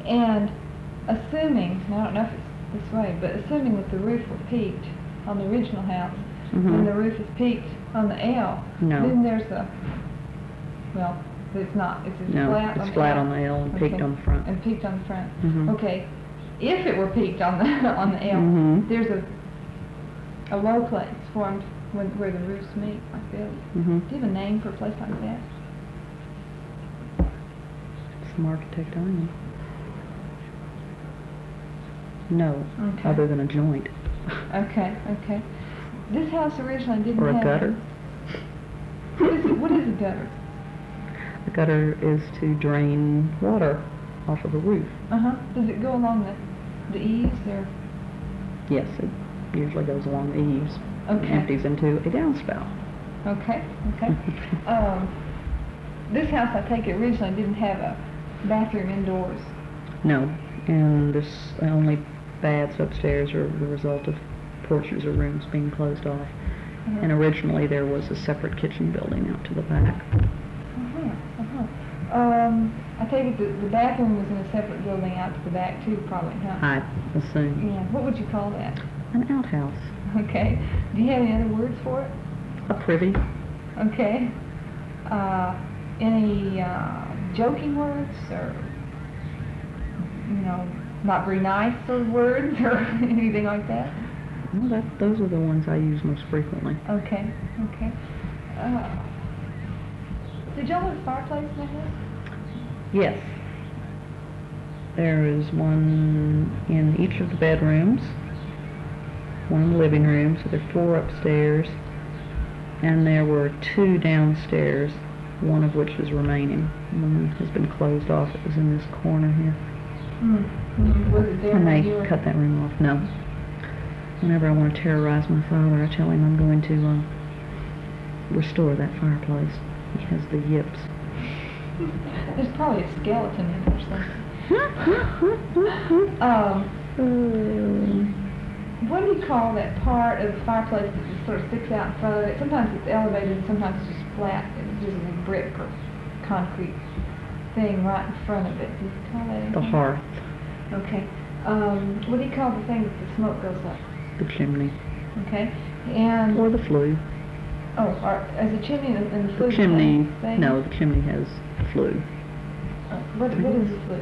And assuming, and I don't know if it's this way, but assuming that the roof were peaked on the original house, and the roof is peaked on the L, then there's well, it's not. It's flat. It's flat on the L and peaked on the front. And peaked on the front. Okay. If it were peaked on the L, there's a low place formed where the roofs meet, like this. Do you have a name for a place like that? Some architect on you. No, other than a joint. Okay. This house originally didn't have... Or a gutter. What is a gutter? A gutter is to drain water off of a roof. Does it go along the eaves or? Yes, it usually goes along the eaves. Okay. And empties into a downspout. Okay. This house, I take it, originally didn't have a bathroom indoors. No, and this only baths upstairs are the result of porches or rooms being closed off. And originally there was a separate kitchen building out to the back. I take it the bathroom was in a separate building out to the back too, probably, huh? I assume. Yeah. What would you call that? An outhouse. Okay. Do you have any other words for it? A privy. Okay. Any joking words or, not very nice words or anything like that? Well, those are the ones I use most frequently. Okay. Did y'all have a fireplace in the house? Yes. There is one in each of the bedrooms, one in the living room, so there are 4 upstairs, and there were 2 downstairs, one of which is remaining. One has been closed off. It was in this corner here. Was it there? And they cut that room off. No. Whenever I want to terrorize my father, I tell him I'm going to restore that fireplace. He has the yips. There's probably a skeleton in it or something. What do you call that part of the fireplace that just sort of sticks out in front of it? Sometimes it's elevated and sometimes it's just flat. It's just a brick or concrete thing right in front of it. Do you call that anything? The hearth. Okay. What do you call the thing that the smoke goes up? The chimney. Okay. And or the flue. Oh, as a chimney and the flue? The chimney, thing? no, the chimney has flue. What is the flue?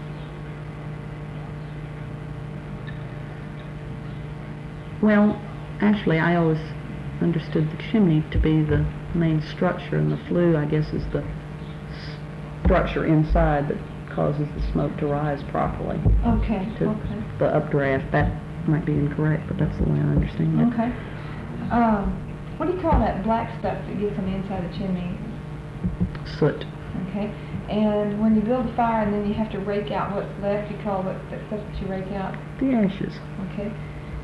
Well, actually, I always understood the chimney to be the main structure, and the flue, I guess, is the structure inside that causes the smoke to rise properly. Okay. The updraft, that might be incorrect, but that's the way I understand it. Okay. What do you call that black stuff that gets on the inside of the chimney? Soot. Okay. And when you build a fire and then you have to rake out what's left, you call that stuff that you rake out? The ashes. Okay.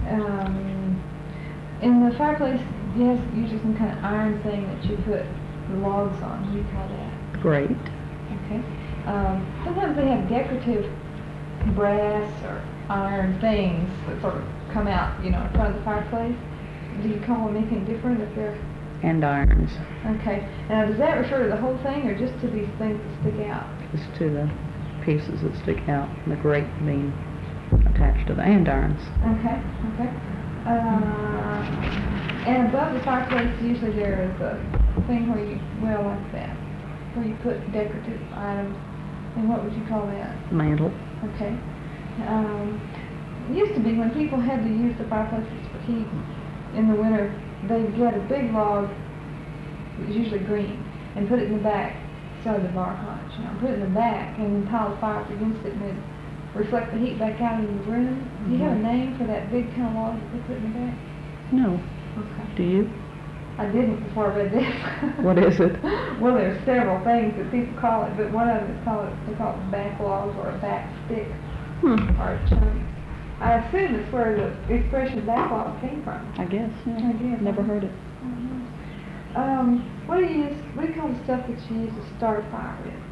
In the fireplace, you have usually some kind of iron thing that you put the logs on. What do you call that? Grate. Okay. Sometimes they have decorative brass or iron things that sort of come out, in front of the fireplace. Do you call them anything different if they're... And irons. Okay. Now, does that refer to the whole thing or just to these things that stick out? Just to the pieces that stick out, and the grate being attached to the andirons. Okay. And above the fireplace, usually there is a thing where you, like that, where you put decorative items. And what would you call that? Mantle. Okay. It used to be when people had to use the fireplaces for heat in the winter, they'd get a big log, it was usually green, and put it in the back, started the bar hot, put it in the back and pile the fire up against it and then reflect the heat back out into the room. Do you have a name for that big kind of log that they put in the back? No. Okay. Do you? I didn't before I read this. What is it? Well, there's several things that people call it, but one of them is they call it back log or a back stick or a chunk. I assume it's where the expression back log came from. I guess, yeah. I guess. Never heard it. What do you call the stuff that you use to start a fire with?